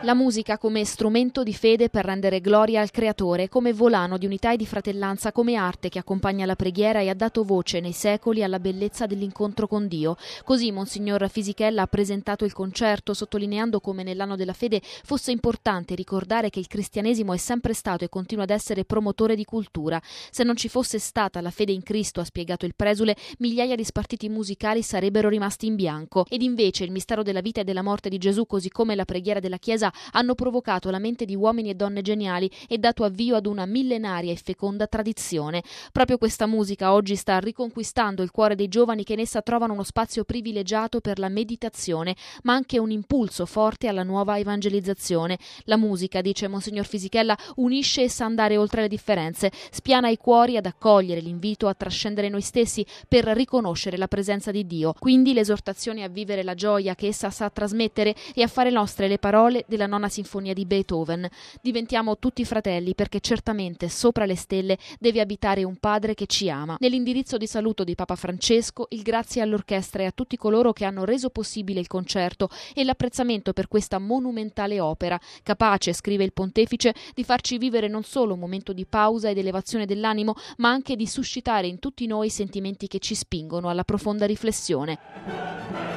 La musica come strumento di fede per rendere gloria al Creatore, come volano di unità e di fratellanza, come arte che accompagna la preghiera e ha dato voce nei secoli alla bellezza dell'incontro con Dio. Così Monsignor Fisichella ha presentato il concerto, sottolineando come nell'anno della fede fosse importante ricordare che il cristianesimo è sempre stato e continua ad essere promotore di cultura. Se non ci fosse stata la fede in Cristo, ha spiegato il presule, migliaia di spartiti musicali sarebbero rimasti in bianco. Ed invece il mistero della vita e della morte di Gesù, così come la preghiera della Chiesa, hanno provocato la mente di uomini e donne geniali e dato avvio ad una millenaria e feconda tradizione. Proprio questa musica oggi sta riconquistando il cuore dei giovani, che in essa trovano uno spazio privilegiato per la meditazione, ma anche un impulso forte alla nuova evangelizzazione. La musica, dice Monsignor Fisichella, unisce e sa andare oltre le differenze, spiana i cuori ad accogliere l'invito a trascendere noi stessi per riconoscere la presenza di Dio. Quindi l'esortazione a vivere la gioia che essa sa trasmettere e a fare nostre le parole della Nona Sinfonia di Beethoven. Diventiamo tutti fratelli, perché certamente sopra le stelle deve abitare un Padre che ci ama. Nell'indirizzo di saluto di Papa Francesco, il grazie all'orchestra e a tutti coloro che hanno reso possibile il concerto e l'apprezzamento per questa monumentale opera, capace, scrive il pontefice, di farci vivere non solo un momento di pausa ed elevazione dell'animo, ma anche di suscitare in tutti noi sentimenti che ci spingono alla profonda riflessione.